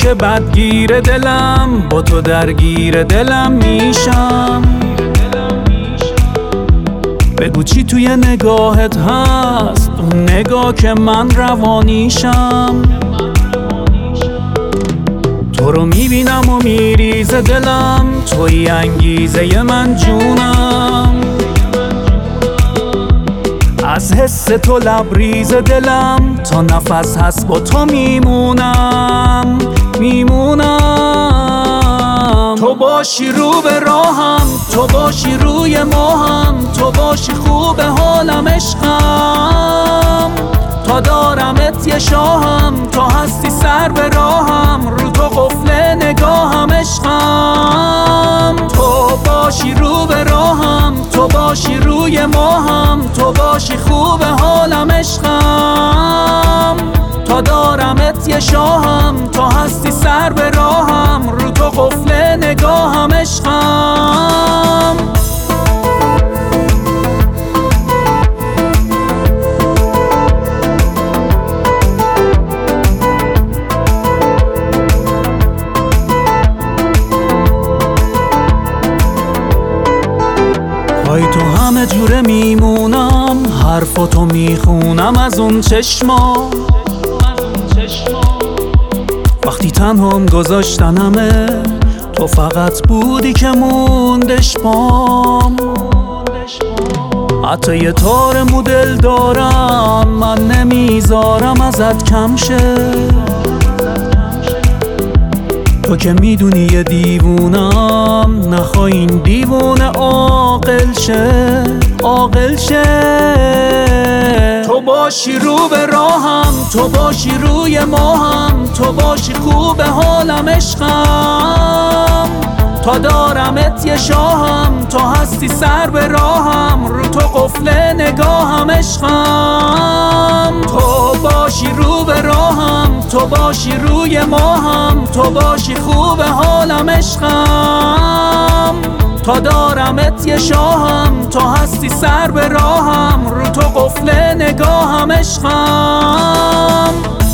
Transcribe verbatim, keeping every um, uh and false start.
که بدگیر دلم، با تو درگیر دلم میشم. بگو چی توی نگاهت هست، اون نگاه که من روانیشم. تو رو میبینم و میریزه دلم، توی انگیزه من جونم. از حس تو لبریز دلم، تا نفس هست با تو میمونم میمونم. تو باشی رو به راهم، تو باشی روی ماهم، تو باشی خوب حالم عشقم. تا دارمت یه شاهم، تو هستی سر به راهم، رو تو قفل نگاهم عشقم. تو باشی رو به راهم، تو باشی روی ماهم، تو باشی خوب حالم عشقم. تا دارمت یه شاهم، تو هستی سر به راهم، رو تو قفل نگاهم عشقم. پای تو همه جوره میمونم، حرفاتو میخونم از اون چشما. وقتی تنهام گذاشتنمه، تو فقط بودی که موندش بام. حتی یه تار مدل دارم، من نمیذارم ازت کم شه. تو که میدونی یه دیوونم، نخواه این دیوونه عاقل شه عاقل شه. تو باشی رو به راهم، تو باشی روی ماهم، تو باشی خوب حالم عشقم. تا دارمت یه شاهم، تو هستی سر به راهم، رو تو قفل نگاهم عشقم. تو باشی رو به راهم، تو باشی روی ماهم، تو باشی خوب حالم عشقم. تا دارمت یه شاهم، تو هستی سر به راهم، رو تو قفل نگاهم عشقم.